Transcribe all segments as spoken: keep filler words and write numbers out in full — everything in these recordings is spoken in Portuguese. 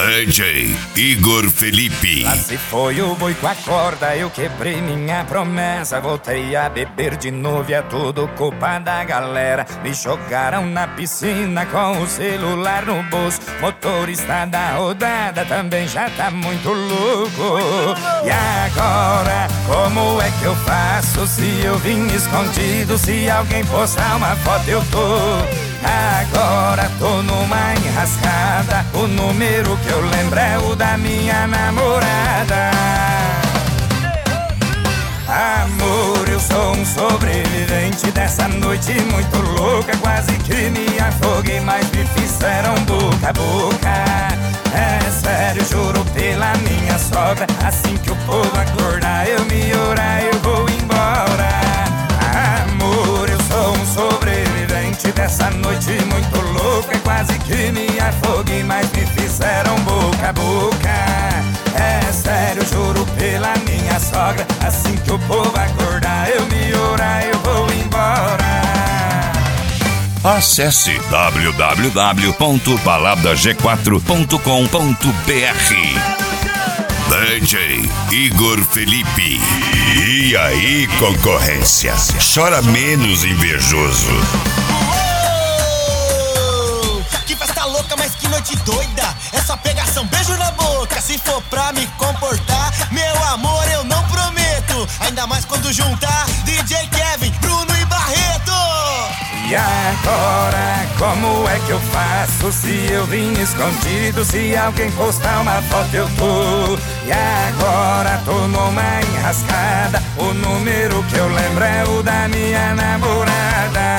D J Igor Felipe. Lá se foi o boi com a corda, eu quebrei minha promessa. Voltei a beber de novo e é tudo culpa da galera. Me jogaram na piscina com o celular no bolso. Motorista da rodada também já tá muito louco. E agora, como é que eu faço se eu vim escondido? Se alguém postar uma foto eu tô. Agora tô numa enrascada. O número que eu lembro é o da minha namorada. Amor, eu sou um sobrevivente dessa noite muito louca. Quase que me afoguei, mas me fizeram boca a boca. É sério, juro pela minha sogra. Assim que o povo acordar, eu me orar, eu vou embora. Amor, eu sou um sobrevivente dessa noite muito louca. Quase que me afoguei, mas me fizeram boca a boca. É sério, juro pela minha sogra. Assim que o povo acordar, eu me orar, eu vou embora. Acesse w w w ponto balada g quatro ponto com ponto b r. D J Igor Felipe. E aí, concorrência? Chora menos, invejoso. Uou! Que festa louca, mas que noite doida. É só pegação, beijo na boca. Se for pra me comportar, meu amor, eu não prometo. Ainda mais quando juntar D J Kevin, Bruno e Barreto. E agora, como é que eu faço se eu vim escondido? Se alguém postar uma foto eu tô. E agora tô numa enrascada. O número que eu lembro é o da minha namorada.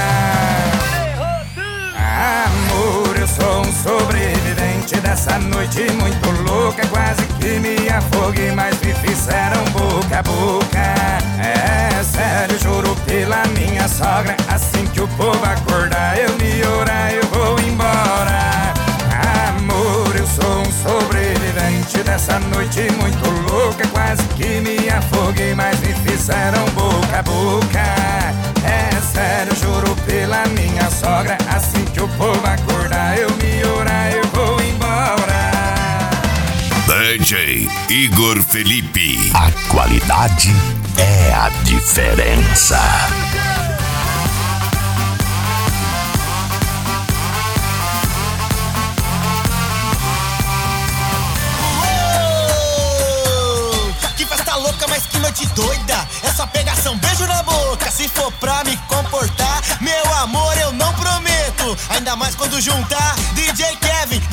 Amor, eu sou um sobrevivente dessa noite muito louca. Quase que me afoguei, mas me fizeram boca a boca. É sério, juro pela minha sogra. Assim que o povo acordar, eu me orar, eu vou embora. Amor, eu sou um sobrevivente dessa noite muito louca. Quase que me afoguei, mas me fizeram boca a boca. É sério, juro pela minha sogra. Assim que o povo acordar, eu me orar, eu vou embora. D J Igor Felipe. A qualidade é a diferença. Louca, mas que noite doida. É só pegação, beijo na boca. Se for pra me comportar, meu amor, eu não prometo. Ainda mais quando juntar D J Kevin,